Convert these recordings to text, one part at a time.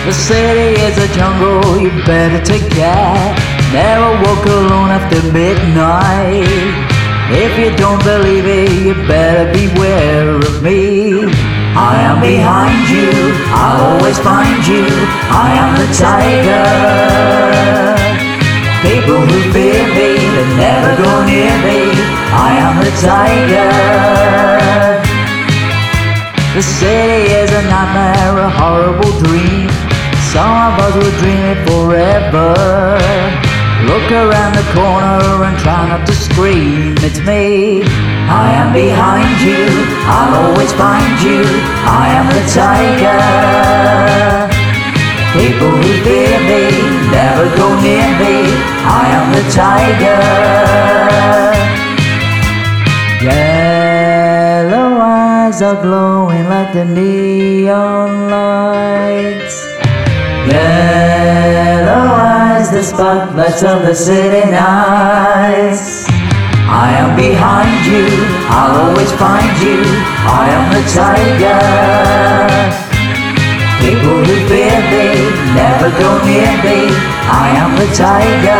The city is a jungle, you better take care. Never walk alone after midnight. If you don't believe it, you better beware of me. I am behind you, I'll always find you. I am the tiger. People who fear me, they never go near me. I am the tiger. The city is a nightmare, a horrible dream. Some of us will dream it forever. Look around the corner and try not to scream, it's me. I am behind you, I'll always find you. I am the tiger. People who fear me, never go near me. I am the tiger. Yellow eyes are glowing like the neon lights. Yellow eyes, the spotlights of the city nights. I am behind you, I'll always find you. I am the tiger. People who fear me, never go near me. I am the tiger.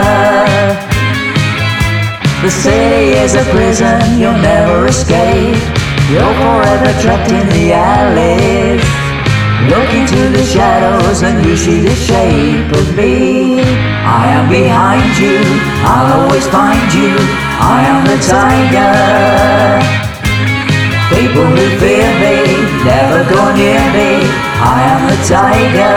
The city is a prison, you'll never escape. You're forever trapped in the alleys. Look into the shadows and you see the shape of me. I am behind you, I'll always find you. I am the tiger. People who fear me, never go near me. I am the tiger.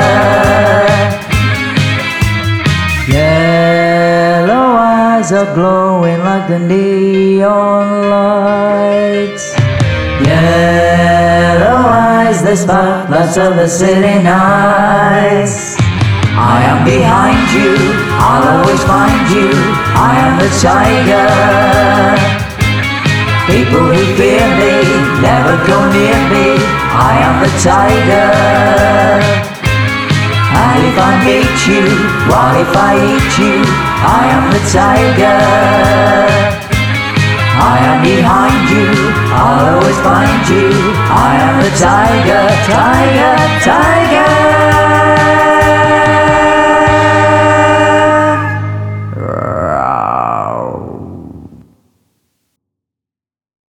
Yellow eyes are glowing like the neon lights. Yellow eyes, the spotlights of the city nights. I am behind you, I'll always find you. I am the tiger. People who fear me, never go near me. I am the tiger. And if I meet you, what if I eat you? I am the tiger. I am behind you, I'll always find you. I am the tiger, tiger, tiger.